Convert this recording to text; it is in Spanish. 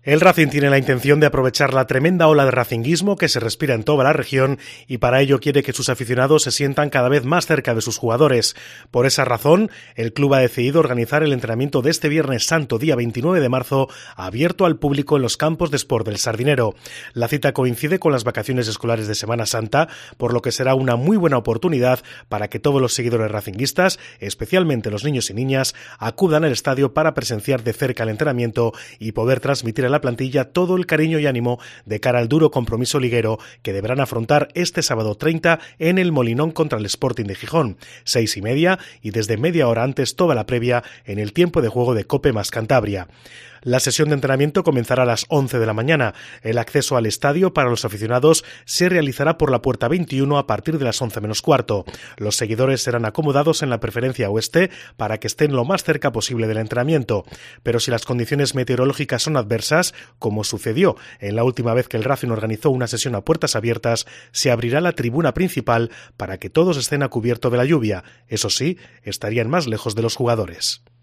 El Racing tiene la intención de aprovechar la tremenda ola de racinguismo que se respira en toda la región y para ello quiere que sus aficionados se sientan cada vez más cerca de sus jugadores. Por esa razón, el club ha decidido organizar el entrenamiento de este Viernes Santo, día 29 de marzo, abierto al público en los campos de Sport del Sardinero. La cita coincide con las vacaciones escolares de Semana Santa, por lo que será una muy buena oportunidad para que todos los seguidores racinguistas, especialmente los niños y niñas, acudan al estadio para presenciar de cerca el entrenamiento y poder transmitir a la plantilla todo el cariño y ánimo de cara al duro compromiso liguero que deberán afrontar este sábado 30 en el Molinón contra el Sporting de Gijón, 6:30, y desde media hora antes toda la previa en el tiempo de juego de Cope más Cantabria. La sesión de entrenamiento comenzará a las 11 de la mañana. El acceso al estadio para los aficionados se realizará por la puerta 21 a partir de las 11 menos cuarto. Los seguidores serán acomodados en la preferencia oeste para que estén lo más cerca posible del entrenamiento. Pero si las condiciones meteorológicas son adversas, como sucedió en la última vez que el Racing organizó una sesión a puertas abiertas, se abrirá la tribuna principal para que todos estén a cubierto de la lluvia. Eso sí, estarían más lejos de los jugadores.